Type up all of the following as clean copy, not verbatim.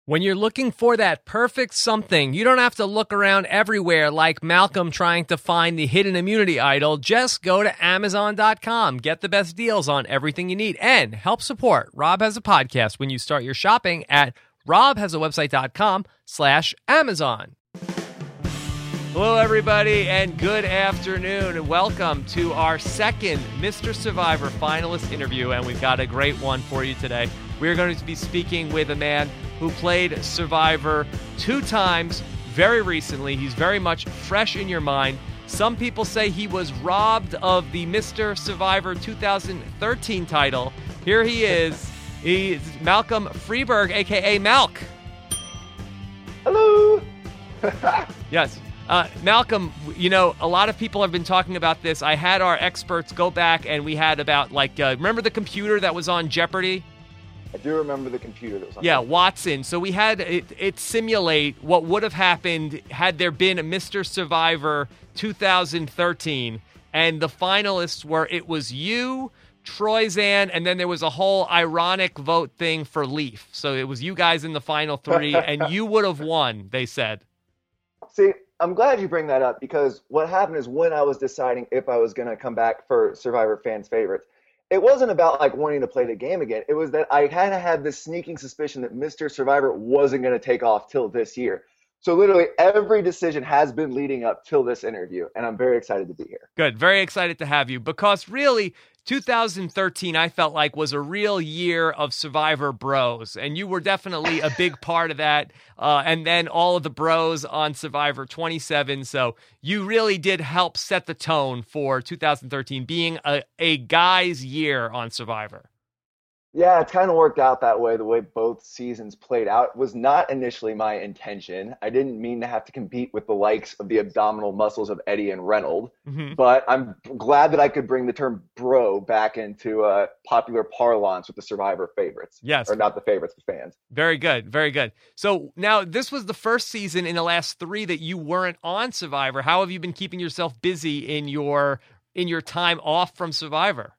When you're looking for that perfect something, you don't have to look around everywhere like Malcolm trying to find the hidden immunity idol. Just go to Amazon.com. Get the best deals on everything you need and help support Rob Has a Podcast when you start your shopping at robhasawebsite.com/Amazon. Hello, everybody, and good afternoon, and welcome to our second Mr. Survivor finalist interview, and we've got a great one for you today. We're going to be speaking with a man who played Survivor 2 times very recently. He's very much fresh in your mind. Some people say he was robbed of the Mr. Survivor 2013 title. Here he is. He's Malcolm Freeberg, a.k.a. Malk. Hello. Yes. Malcolm, you know, a lot of people have been talking about this. I had our experts go back, and we had about, remember the computer that was on Jeopardy? I do remember the computer that was on. Yeah, Watson. So we had it simulate what would have happened had there been a Mr. Survivor 2013, and the finalists were, it was you, Troyzan, and then there was a whole ironic vote thing for Leaf. So it was you guys in the final 3, and you would have won, they said. See, I'm glad you bring that up, because what happened is when I was deciding if I was going to come back for Survivor Fans Favorites, it wasn't about wanting to play the game again. It was that I kind of had this sneaking suspicion that Mr. Survivor wasn't going to take off till this year. So literally every decision has been leading up till this interview, and I'm very excited to be here. Good. Very excited to have you, because really 2013 I felt like was a real year of Survivor bros, and you were definitely a big part of that. And then all of the bros on Survivor 27. So you really did help set the tone for 2013 being a guy's year on Survivor. Yeah, it kind of worked out that way. The way both seasons played out was not initially my intention. I didn't mean to have to compete with the likes of the abdominal muscles of Eddie and Reynolds, but I'm glad that I could bring the term bro back into popular parlance with the Survivor favorites. Yes. Or not the favorites, the fans. Very good. Very good. So now this was the first season in the last 3 that you weren't on Survivor. How have you been keeping yourself busy in your time off from Survivor?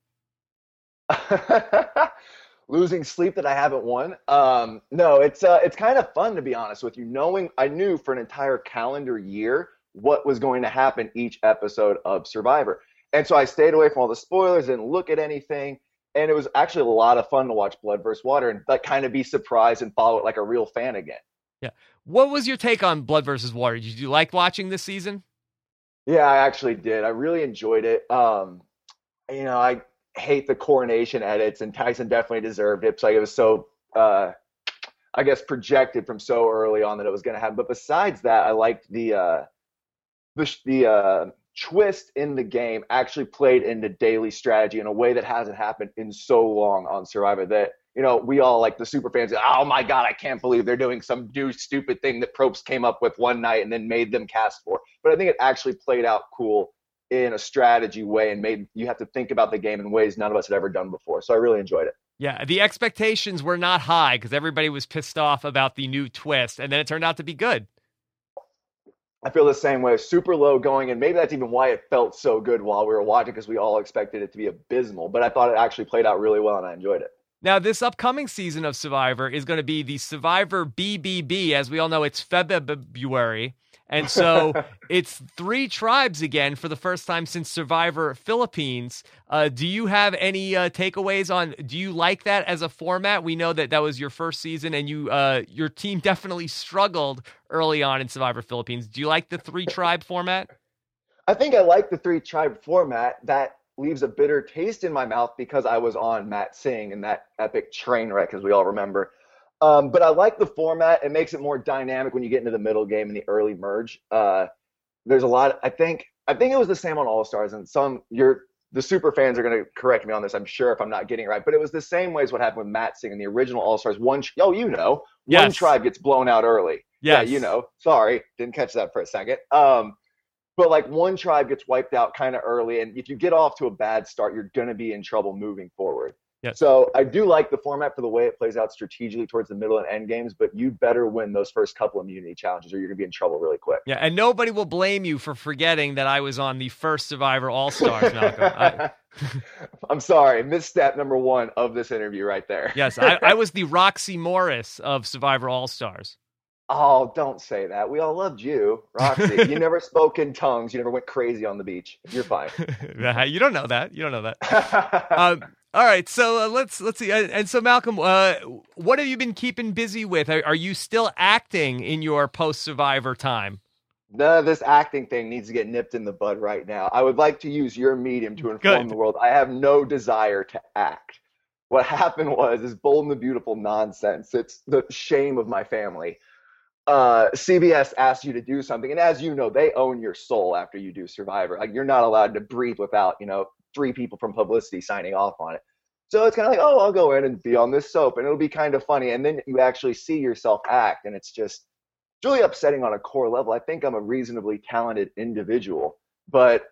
Losing sleep that I haven't won. No, it's kind of fun, to be honest with you. I knew for an entire calendar year what was going to happen each episode of Survivor. And so I stayed away from all the spoilers, didn't look at anything. And it was actually a lot of fun to watch Blood vs. Water and kind of be surprised and follow it like a real fan again. Yeah. What was your take on Blood vs. Water? Did you like watching this season? Yeah, I actually did. I really enjoyed it. I hate the coronation edits, and Tyson definitely deserved it. So it was so, I guess, projected from so early on that it was going to happen. But besides that, I liked the twist in the game actually played into daily strategy in a way that hasn't happened in so long on Survivor. That we all, like the super fans, oh my God, I can't believe they're doing some stupid thing that Probst came up with one night and then made them cast for. But I think it actually played out cool in a strategy way and made you have to think about the game in ways none of us had ever done before. So I really enjoyed it. Yeah, the expectations were not high because everybody was pissed off about the new twist, and then it turned out to be good. I feel the same way. Super low going, and maybe that's even why it felt so good while we were watching, because we all expected it to be abysmal. But I thought it actually played out really well, and I enjoyed it. Now, this upcoming season of Survivor is going to be the Survivor BBB. As we all know, it's February. And so it's 3 tribes again for the first time since Survivor Philippines. Do you have any takeaways on, do you like that as a format? We know that was your first season, and your team definitely struggled early on in Survivor Philippines. Do you like the 3 tribe format? I think I like the 3 tribe format. That leaves a bitter taste in my mouth because I was on Matt Singh in that epic train wreck, as we all remember. But I like the format. It makes it more dynamic when you get into the middle game and the early merge. There's a lot. I think it was the same on All Stars, and the super fans are going to correct me on this, I'm sure, if I'm not getting it right. But it was the same way as what happened with Matt Singh in the original All Stars. One tribe gets blown out early. Yes. Yeah, sorry, didn't catch that for a second. But one tribe gets wiped out kind of early, and if you get off to a bad start, you're going to be in trouble moving forward. Yes. So I do like the format for the way it plays out strategically towards the middle and end games, but you better win those first couple immunity challenges or you're going to be in trouble really quick. Yeah, and nobody will blame you for forgetting that I was on the first Survivor All Stars, Malcolm. I'm sorry, misstep number one of this interview right there. Yes, I was the Roxy Morris of Survivor All Stars. Oh, don't say that. We all loved you, Roxy. You never spoke in tongues. You never went crazy on the beach. You're fine. You don't know that. You don't know that. All right, so let's see. And so, Malcolm, what have you been keeping busy with? Are you still acting in your post-Survivor time? None of this acting thing needs to get nipped in the bud right now. I would like to use your medium to inform the world. I have no desire to act. What happened was this Bold and the Beautiful nonsense. It's the shame of my family. CBS asks you to do something, and as you know, they own your soul after you do Survivor. Like, you're not allowed to breathe without, three people from publicity signing off on it. So it's kind of like, oh, I'll go in and be on this soap, and it'll be kind of funny. And then you actually see yourself act, and it's really upsetting on a core level. I think I'm a reasonably talented individual, but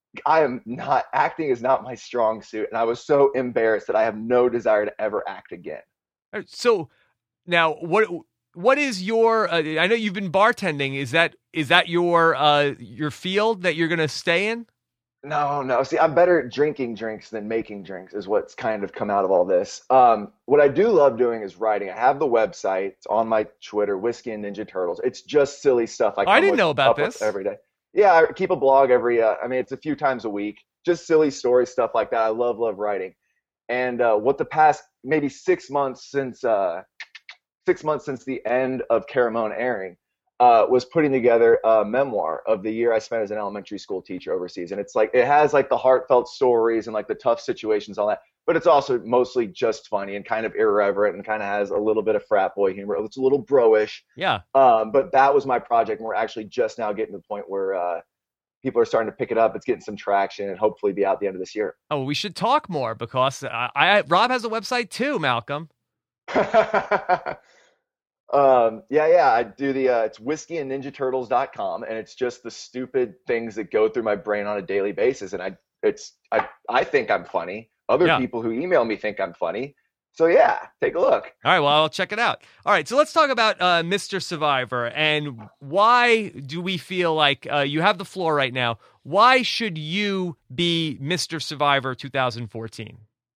acting is not my strong suit, and I was so embarrassed that I have no desire to ever act again. So now, what is your? I know you've been bartending. Is that your field that you're going to stay in? No. See, I'm better at drinking drinks than making drinks is what's kind of come out of all this. What I do love doing is writing. I have the website. It's on my Twitter, Whiskey and Ninja Turtles. It's just silly stuff. I didn't know about this. Every day. Yeah, I keep a blog it's a few times a week. Just silly stories, stuff like that. I love writing. And what the past maybe 6 months since the end of Caramone airing, was putting together a memoir of the year I spent as an elementary school teacher overseas. And it has like the heartfelt stories and like the tough situations, all that, but it's also mostly just funny and kind of irreverent and kind of has a little bit of frat boy humor. It's a little bro-ish. Yeah. But that was my project, and we're actually just now getting to the point where people are starting to pick it up. It's getting some traction and hopefully be out the end of this year. Oh, we should talk more because Rob has a website too, Malcolm. I do it's whiskeyandninjaturtles.com, and it's just the stupid things that go through my brain on a daily basis. And I think I'm funny. Other people who email me think I'm funny. So yeah, take a look. All right, well, I'll check it out. All right, so let's talk about Mr. Survivor and why do we feel like you have the floor right now. Why should you be Mr. Survivor 2014?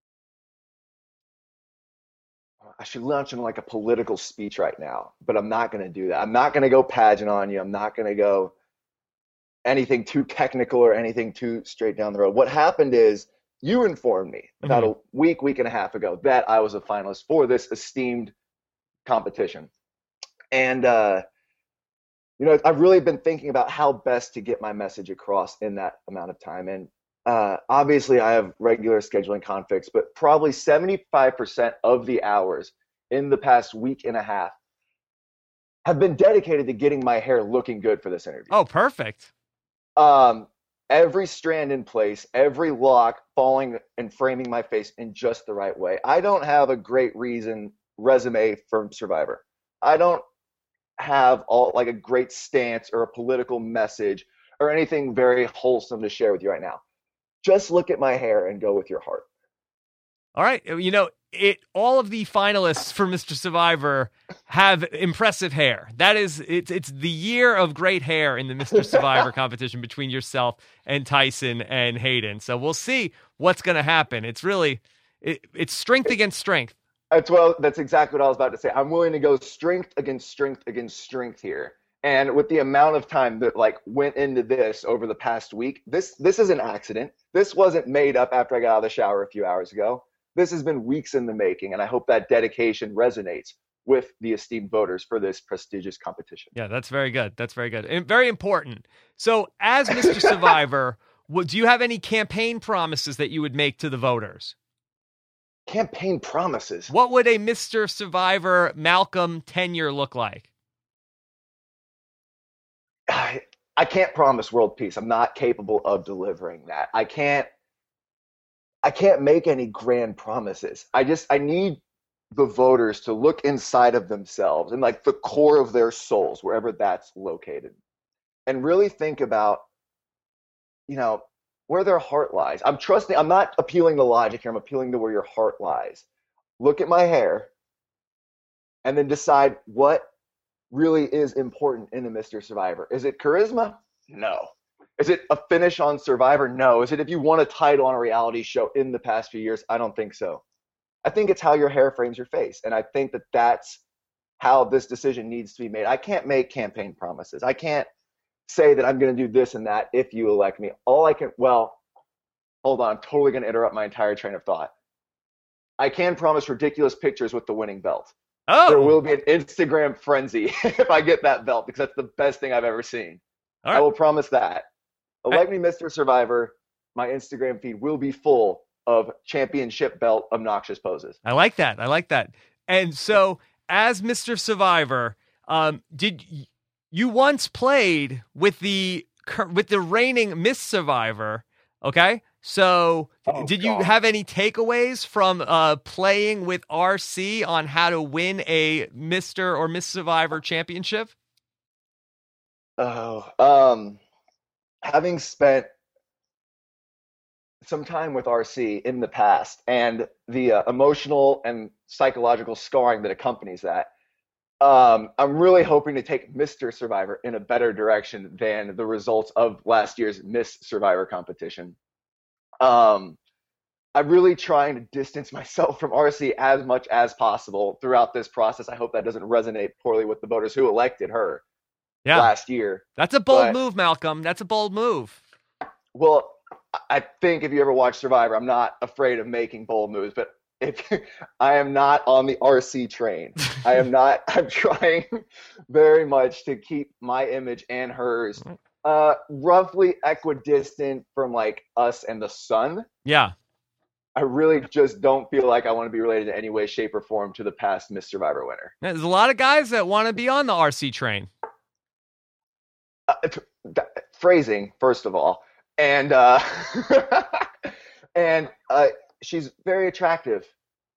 I should launch into like a political speech right now, but I'm not going to do that. I'm not going to go pageant on you. I'm not going to go anything too technical or anything too straight down the road. What happened is you informed me about a week and a half ago that I was a finalist for this esteemed competition. And, I've really been thinking about how best to get my message across in that amount of time. And obviously, I have regular scheduling conflicts, but probably 75% of the hours in the past week and a half have been dedicated to getting my hair looking good for this interview. Oh, perfect. Every strand in place, every lock falling and framing my face in just the right way. I don't have a great resume from Survivor. I don't have a great stance or a political message or anything very wholesome to share with you right now. Just look at my hair and go with your heart. All right. All of the finalists for Mr. Survivor have impressive hair. It's the year of great hair in the Mr. Survivor competition between yourself and Tyson and Hayden. So we'll see what's going to happen. It's really, it's strength against strength. That's exactly what I was about to say. I'm willing to go strength against strength against strength here. And with the amount of time that went into this over the past week, this is an accident. This wasn't made up after I got out of the shower a few hours ago. This has been weeks in the making, and I hope that dedication resonates with the esteemed voters for this prestigious competition. Yeah, that's very good. That's very good. And very important. So as Mr. Survivor, do you have any campaign promises that you would make to the voters? Campaign promises? What would a Mr. Survivor Malcolm tenure look like? I can't promise world peace. I'm not capable of delivering that. I can't make any grand promises. I need the voters to look inside of themselves and the core of their souls, wherever that's located, and really think about, where their heart lies. I'm not appealing to logic here. I'm appealing to where your heart lies. Look at my hair and then decide what really is important in a Mr. Survivor. Is it charisma? No. Is it a finish on Survivor? No. Is it if you won a title on a reality show in the past few years? I don't think so. I think it's how your hair frames your face. And I think that that's how this decision needs to be made. I can't make campaign promises. I can't say that I'm going to do this and that if you elect me. Well, hold on. I'm totally going to interrupt my entire train of thought. I can promise ridiculous pictures with the winning belt. Oh, there will be an Instagram frenzy if I get that belt, because that's the best thing I've ever seen. All right. I will promise that. Elect me Mr. Survivor. My Instagram feed will be full of championship belt obnoxious poses. I like that. And so, as Mr. Survivor, did you once played with the reigning Miss Survivor? Okay, so did you have any takeaways from playing with RC on how to win a Mr. or Miss Survivor championship? Having spent some time with RC in the past and the emotional and psychological scarring that accompanies that, I'm really hoping to take Mr. Survivor in a better direction than the results of last year's Miss Survivor competition. I'm really trying to distance myself from RC as much as possible throughout this process. I hope that doesn't resonate poorly with the voters who elected her last year. That's a bold move, Malcolm. That's a bold move. Well, I think if you ever watch Survivor, I'm not afraid of making bold moves, but I am not on the RC train. I'm trying very much to keep my image and hers roughly equidistant from like us and the sun. Yeah. I really just don't feel like I want to be related in any way, shape, or form to the past Miss Survivor winner. There's a lot of guys that want to be on the RC train. Phrasing, first of all. And she's very attractive.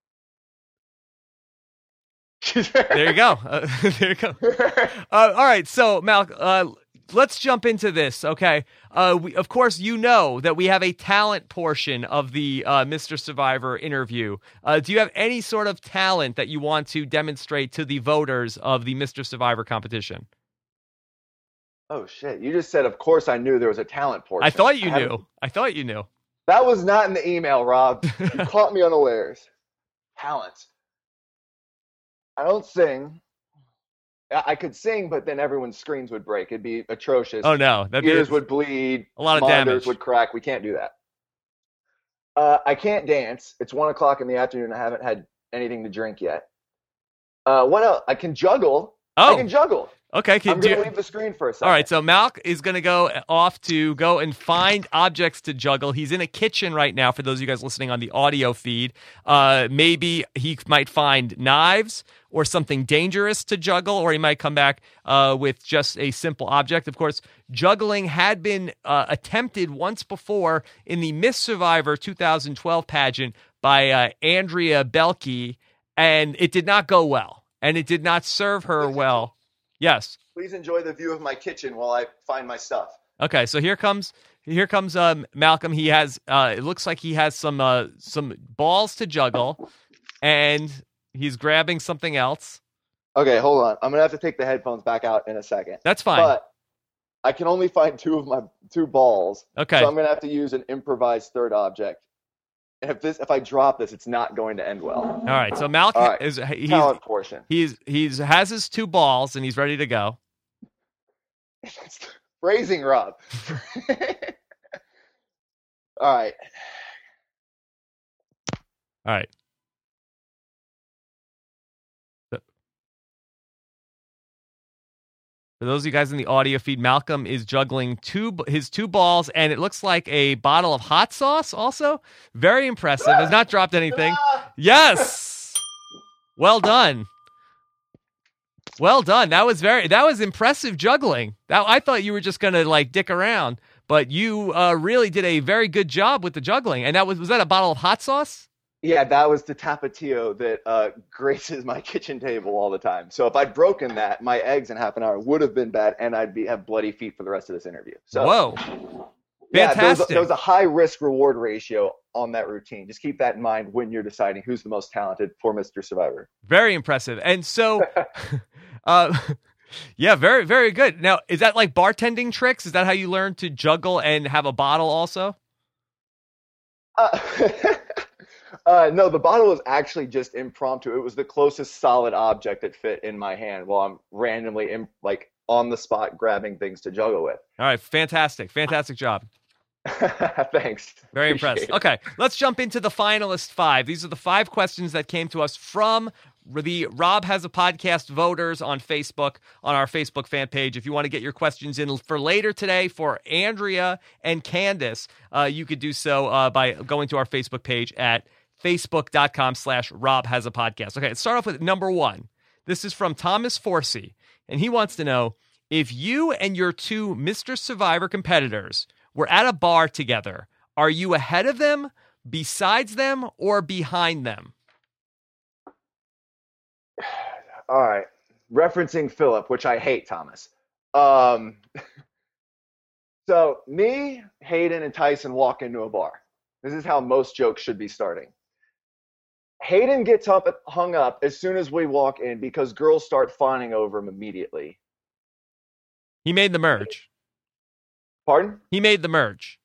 There you go. All right, so Mal, let's jump into this. Okay, of course, you know that we have a talent portion of the Mr. Survivor interview. Do you have any sort of talent that you want to demonstrate to the voters of the Mr. Survivor competition? Oh, shit. You just said, of course I knew there was a talent portion. I thought you knew. That was not in the email, Rob. You caught me unawares. Talent. I don't sing. I could sing, but then everyone's screens would break. It'd be atrocious. Oh, no. Ears would bleed. A lot of monitors damage. Would crack. We can't do that. I can't dance. It's 1 o'clock in the afternoon. I haven't had anything to drink yet. What else? I can juggle. Oh. I can juggle. Okay, I'm going to leave the screen for a second. All right, so Malk is going to go off to go and find objects to juggle. He's in a kitchen right now, for those of you guys listening on the audio feed. Maybe he might find knives or something dangerous to juggle, or he might come back with just a simple object. Of course, juggling had been attempted once before in the Miss Survivor 2012 pageant by Andrea Belke, and it did not go well, and it did not serve her well. Yes. Please enjoy the view of my kitchen while I find my stuff. Okay, so here comes Malcolm. He has it looks like he has some balls to juggle, and he's grabbing something else. Okay, hold on. I'm gonna have to take the headphones back out in a second. That's fine. But I can only find two of my two balls. Okay. So I'm gonna have to use an improvised third object. And if I drop this, it's not going to end well. All right. So Malcolm has his two balls and he's ready to go. Phrasing, Rob. All right. All right. For those of you guys in the audio feed, Malcolm is juggling his two balls, and it looks like a bottle of hot sauce also. Very impressive. Has not dropped anything. Yes! Well done. Well done. That was impressive juggling. I thought you were just going to dick around, but you really did a very good job with the juggling. And was that a bottle of hot sauce? Yeah, that was the Tapatio that graces my kitchen table all the time. So if I'd broken that, my eggs in half an hour would have been bad, and I'd have bloody feet for the rest of this interview. So, whoa. Yeah, there Fantastic. was a high risk reward ratio on that routine. Just keep that in mind when you're deciding who's the most talented for Mr. Survivor. Very impressive. And so, uh, yeah, very, very good. Now, is that like bartending tricks? Is that how you learn to juggle and have a bottle also? Uh, no, the bottle was actually just impromptu. It was the closest solid object that fit in my hand while I'm randomly like on the spot grabbing things to juggle with. All right, fantastic. Fantastic job. Thanks. Very Appreciate impressed. it. Okay, let's jump into the finalist five. These are the 5 questions that came to us from the Rob Has a Podcast voters on Facebook, on our Facebook fan page. If you want to get your questions in for later today for Andrea and Candace, you could do so by going to our Facebook page at facebook.com/Rob Has a Podcast. Okay, let's start off with number 1. This is from Thomas Forsey, and he wants to know if you and your 2 Mr. Survivor competitors were at a bar together, are you ahead of them, besides them, or behind them? All right. Referencing Philip, which I hate, Thomas. Um, so me, Hayden, and Tyson walk into a bar. This is how most jokes should be starting. Hayden gets hung up as soon as we walk in because girls start fawning over him immediately. He made the merge. Pardon? He made the merge.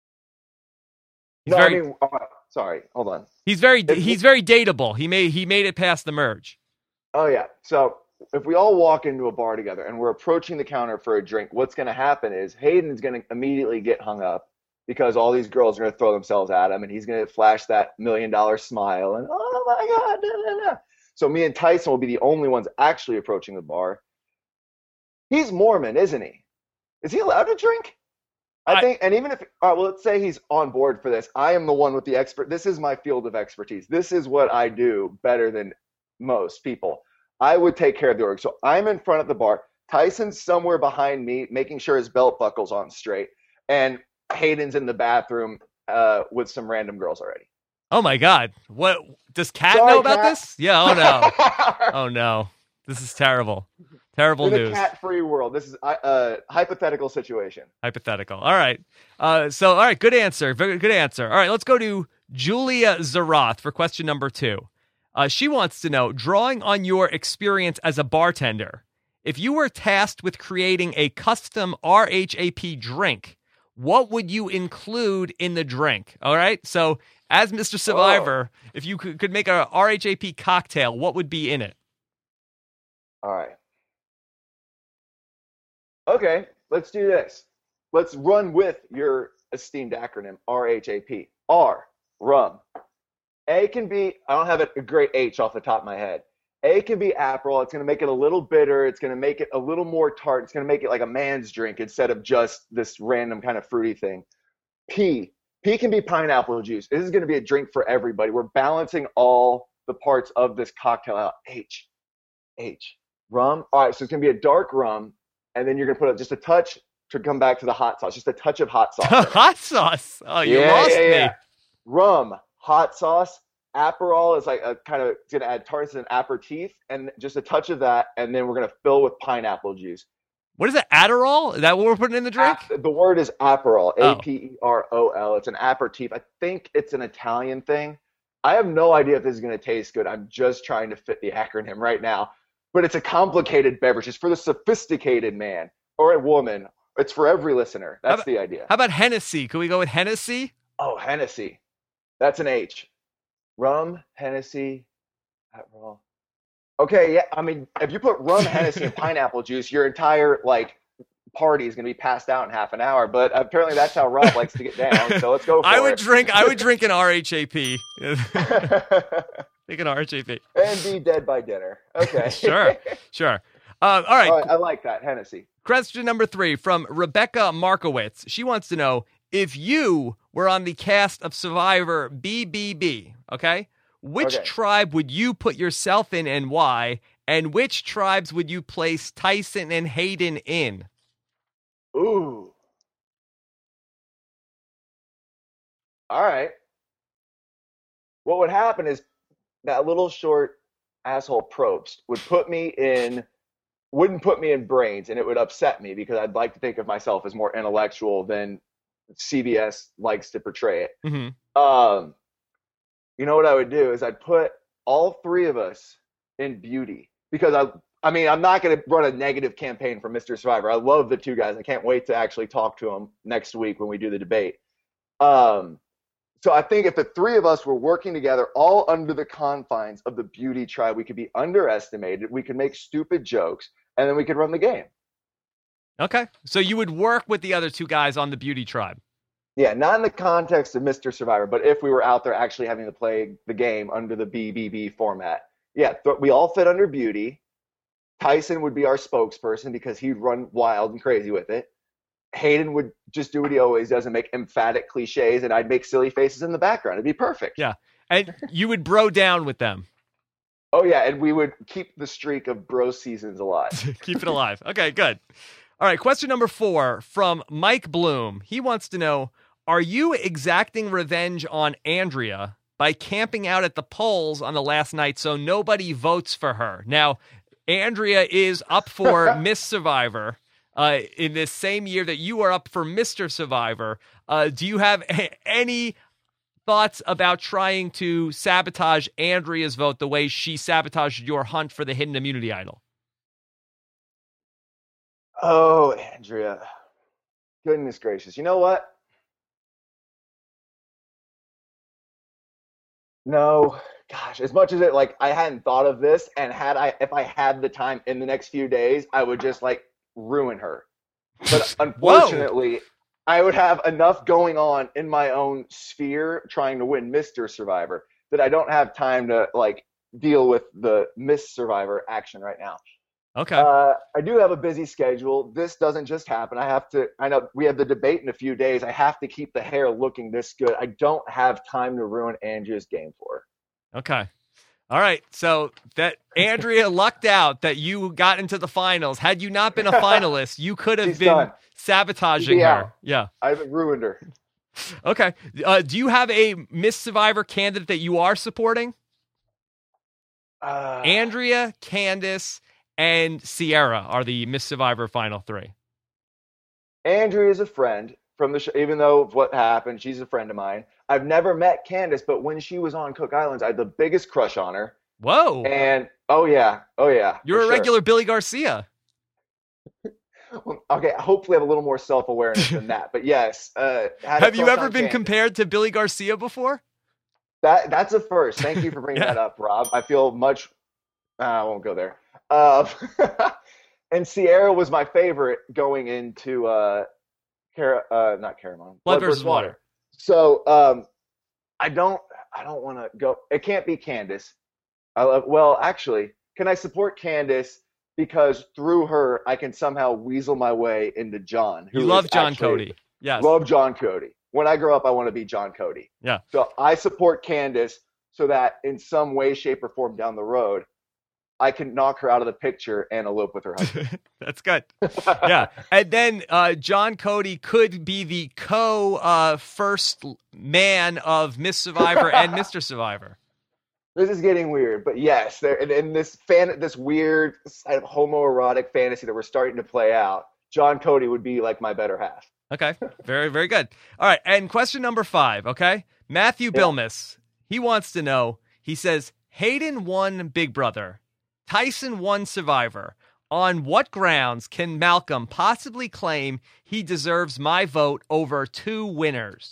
I mean, sorry, hold on. He's very dateable. He made it past the merge. Oh yeah. So if we all walk into a bar together and we're approaching the counter for a drink, what's going to happen is Hayden's going to immediately get hung up because all these girls are going to throw themselves at him, and he's going to flash that $1 million smile and oh my god, da, da, da. So me and Tyson will be the only ones actually approaching the bar. He's Mormon, isn't he? Is he allowed to drink? I think, and even if, all right, well, let's say he's on board for this. I am the one with the expert. This is my field of expertise. This is what I do better than most people. I would take care of the org. So I'm in front of the bar. Tyson's somewhere behind me, making sure his belt buckle's on straight. And Hayden's in the bathroom with some random girls already. Oh my God. What does Kat Sorry, know about Kat. this? Yeah, oh no. Oh no. This is terrible. Terrible In news. a cat-free world, this is a hypothetical situation. Hypothetical. All right. All right, good answer. Very good answer. All right, let's go to Julia Zaroth for question number 2. She wants to know, drawing on your experience as a bartender, if you were tasked with creating a custom RHAP drink, what would you include in the drink? All right. So, as Mr. Survivor, if you could make a RHAP cocktail, what would be in it? All right. Okay, let's do this. Let's run with your esteemed acronym, RHAP. R, rum. A can be, I don't have a great H off the top of my head. A can be Aperol. It's going to make it a little bitter. It's going to make it a little more tart. It's going to make it like a man's drink instead of just this random kind of fruity thing. P can be pineapple juice. This is going to be a drink for everybody. We're balancing all the parts of this cocktail out. H, rum. All right, so it's going to be a dark rum, and then you're going to put just a touch to come back to the hot sauce, just a touch of hot sauce. Hot sauce. Oh, you lost me. Rum, hot sauce. Aperol is like a kind of, it's going to add tartness and aperitif, and just a touch of that, and then we're going to fill with pineapple juice. What is it? Adderall? Is that what we're putting in the drink? The word is Aperol, Oh. Aperol. It's an aperitif. I think it's an Italian thing. I have no idea if this is going to taste good. I'm just trying to fit the acronym right now. But it's a complicated beverage. It's for the sophisticated man or a woman. It's for every listener. That's the idea. How about Hennessy? Can we go with Hennessy? Oh, Hennessy. That's an H. Rum, Hennessy, Aperol. Okay, yeah. I mean, if you put rum, Hennessy, and pineapple juice, your entire party is going to be passed out in half an hour. But apparently, that's how Rob likes to get down. So let's go for it. I would drink an RHAP. Take an RHAP. And be dead by dinner. Okay. Sure. All right. I like that, Hennessy. Question number 3 from Rebecca Markowitz. She wants to know if you were on the cast of Survivor BBB, okay? Which tribe would you put yourself in and why? And which tribes would you place Tyson and Hayden in? Ooh. All right. What would happen is that little short asshole Probst wouldn't put me in brains, and it would upset me because I'd like to think of myself as more intellectual than CBS likes to portray it. Hmm. Um, you know what I would do is I'd put all three of us in beauty because I mean, I'm not going to run a negative campaign for Mr. Survivor. I love the two guys. I can't wait to actually talk to them next week when we do the debate. Um, so I think if the three of us were working together, all under the confines of the beauty tribe, we could be underestimated. We could make stupid jokes, and then we could run the game. Okay. So you would work with the other two guys on the beauty tribe. Yeah, not in the context of Mr. Survivor, but if we were out there actually having to play the game under the BBB format. Yeah, we all fit under beauty. Tyson would be our spokesperson because he'd run wild and crazy with it. Hayden would just do what he always does and make emphatic cliches, and I'd make silly faces in the background. It'd be perfect. Yeah. And you would bro down with them. Oh, yeah, and we would keep the streak of bro seasons alive. Keep it alive. Okay, good. All right, question number 4 from Mike Bloom. He wants to know, are you exacting revenge on Andrea by camping out at the polls on the last night so nobody votes for her? Now, Andrea is up for Miss Survivor in this same year that you are up for Mr. Survivor. Do you have any thoughts about trying to sabotage Andrea's vote the way she sabotaged your hunt for the hidden immunity idol? Oh, Andrea. Goodness gracious. You know what? No, gosh, as much as it like I hadn't thought of this, and if I had the time in the next few days, I would just like ruin her. But unfortunately, I would have enough going on in my own sphere trying to win Mr. Survivor that I don't have time to like deal with the Miss Survivor action right now. Okay. I do have a busy schedule. This doesn't just happen. I know we have the debate in a few days. I have to keep the hair looking this good. I don't have time to ruin Andrea's game for her. Okay. All right. So that Andrea lucked out that you got into the finals. Had you not been a finalist, you could have been sabotaging her. Yeah. I've ruined her. Okay. Do you have a Miss Survivor candidate that you are supporting? Andrea, Candace, and Sierra are the Miss Survivor final 3. Andrea is a friend from the show, even though of what happened, she's a friend of mine. I've never met Candace, but when she was on Cook Islands, I had the biggest crush on her. Whoa. And oh yeah. You're a regular Billy Garcia. Okay, hopefully I have a little more self-awareness than that. But yes. Have you ever been compared to Billy Garcia before? That's a first. Thank you for bringing that up, Rob. I feel much... I won't go there. And Sierra was my favorite going into not Caramon. Blood versus Water. So I don't want to go. It can't be Candace. Actually, can I support Candace because through her I can somehow weasel my way into John? You love John Cody. Yes. Love John Cody. When I grow up, I want to be John Cody. Yeah. So I support Candace so that in some way, shape, or form down the road, I can knock her out of the picture and elope with her husband. That's good. Yeah. And then John Cody could be the first man of Miss Survivor and Mr. Survivor. This is getting weird, but yes, in this weird kind of homoerotic fantasy that we're starting to play out, John Cody would be like my better half. Okay. Very, very good. All right. And question number 5, okay? Matthew Bilmus, he wants to know, he says, Hayden won Big Brother. Tyson won Survivor. On what grounds can Malcolm possibly claim he deserves my vote over 2 winners?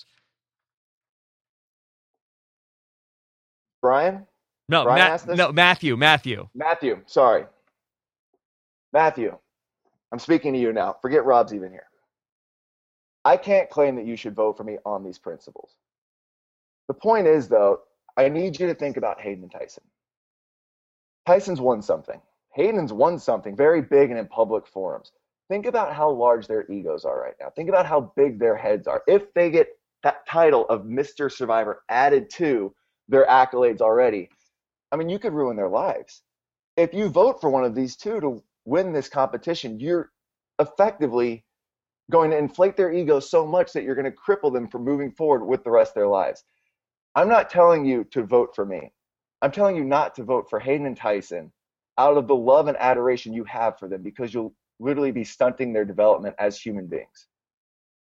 Brian? No, Matthew. Matthew, sorry. Matthew, I'm speaking to you now. Forget Rob's even here. I can't claim that you should vote for me on these principles. The point is, though, I need you to think about Hayden and Tyson. Tyson's won something. Hayden's won something very big and in public forums. Think about how large their egos are right now. Think about how big their heads are. If they get that title of Mr. Survivor added to their accolades already, I mean, you could ruin their lives. If you vote for one of these two to win this competition, you're effectively going to inflate their ego so much that you're going to cripple them from moving forward with the rest of their lives. I'm not telling you to vote for me. I'm telling you not to vote for Hayden and Tyson out of the love and adoration you have for them, because you'll literally be stunting their development as human beings.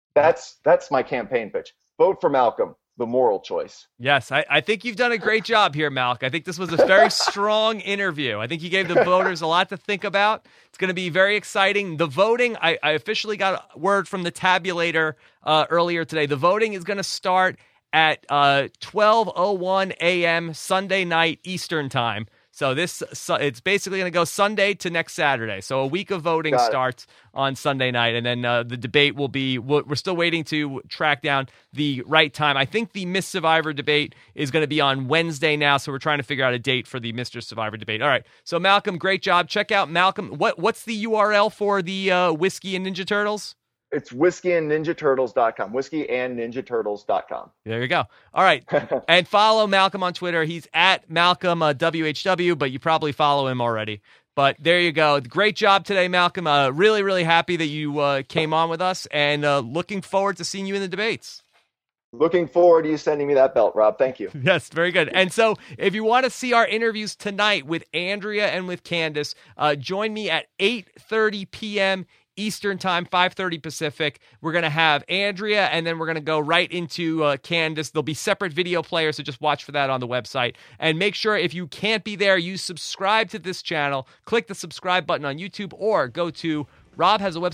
That's my campaign pitch. Vote for Malcolm, the moral choice. Yes, I think you've done a great job here, Malk. I think this was a very strong interview. I think you gave the voters a lot to think about. It's going to be very exciting. The voting, I officially got word from the tabulator earlier today. The voting is going to start at 12:01 a.m. Sunday night Eastern time. So it's basically going to go Sunday to next Saturday. So a week of voting starts on Sunday night, and then the debate will be. We're still waiting to track down the right time. I think the Miss Survivor debate is going to be on Wednesday now, so we're trying to figure out a date for the Mr. Survivor debate. All right. So Malcolm, great job. Check out Malcolm. What's the URL for the Whiskey and Ninja Turtles? It's whiskeyandninjaturtles.com. Whiskeyandninjaturtles.com. There you go. All right. And follow Malcolm on Twitter. He's at Malcolm WHW, but you probably follow him already. But there you go. Great job today, Malcolm. Really, really happy that you came on with us, and looking forward to seeing you in the debates. Looking forward to you sending me that belt, Rob. Thank you. Yes, very good. And so if you want to see our interviews tonight with Andrea and with Candace, join me at 8:30 p.m. Eastern time, 5:30 Pacific. We're going to have Andrea, and then we're going to go right into Candace. There'll be separate video players, so just watch for that on the website. And make sure, if you can't be there, you subscribe to this channel. Click the subscribe button on YouTube, or go to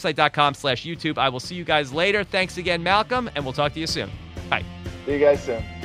robhasawebsite.com/YouTube. I will see you guys later. Thanks again, Malcolm, and we'll talk to you soon. Bye. See you guys soon.